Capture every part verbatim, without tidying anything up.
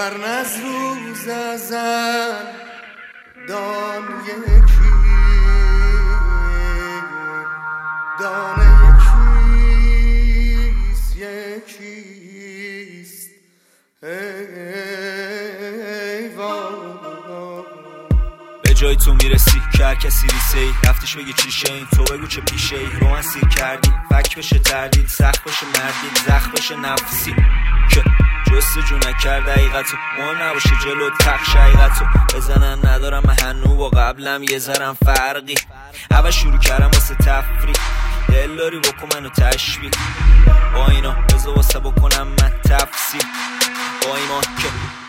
ورن از روز ازل دان یکی دانه یکیست یکیست ای وای به جای تو میرسی که هر کسی ریسه ای رفتش بگی چیشه این تو بگو چه پیشه ای رو من سیر کردی فک بشه تردید سخت بشه مردید زخم بشه نفسی که جستجو نکرد حقیقتو مهم نباشه جلو تخش حقیقتو بزنن ندارم من هنو با قبلم یه ذرم فرقی اول شروع کردم واسه تفریح دل داری بکن منو تشبیه با اینا بذار واسه بکنم من تفسیر با ایمان که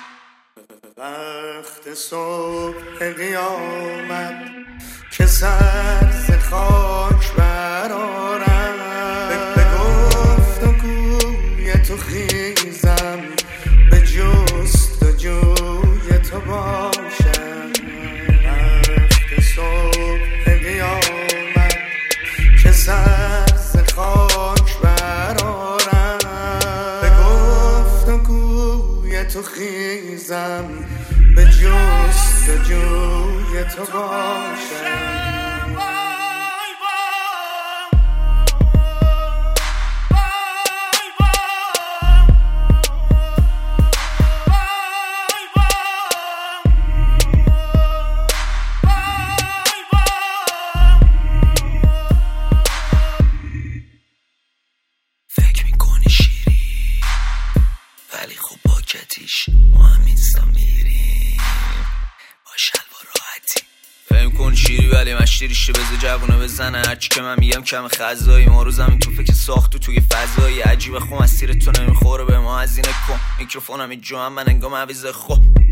وقت صبح قیامت که سر ز خاک برارم به گفت و گوی تو خیزم به جست و جوی تو باشم وقت صبح قیامت که سر ز خاک برارم به گفت و گوی تو خیزم به جست و جوی تو باشم فکر میکنی شیری ولی خب با کتیش ما هم اینستا میریم با شلوار راحتی فکر میکنی شیری ولی مشتریشه بذار جوونه بزنه هرچی که من میگم کم خزایی ما رو زمین تو فکر ساختو توی فضایی عجیبه خون از تیر تو نمیخوره به ما هزینه کن میکروفونم این جو هم من انگام عویزه خو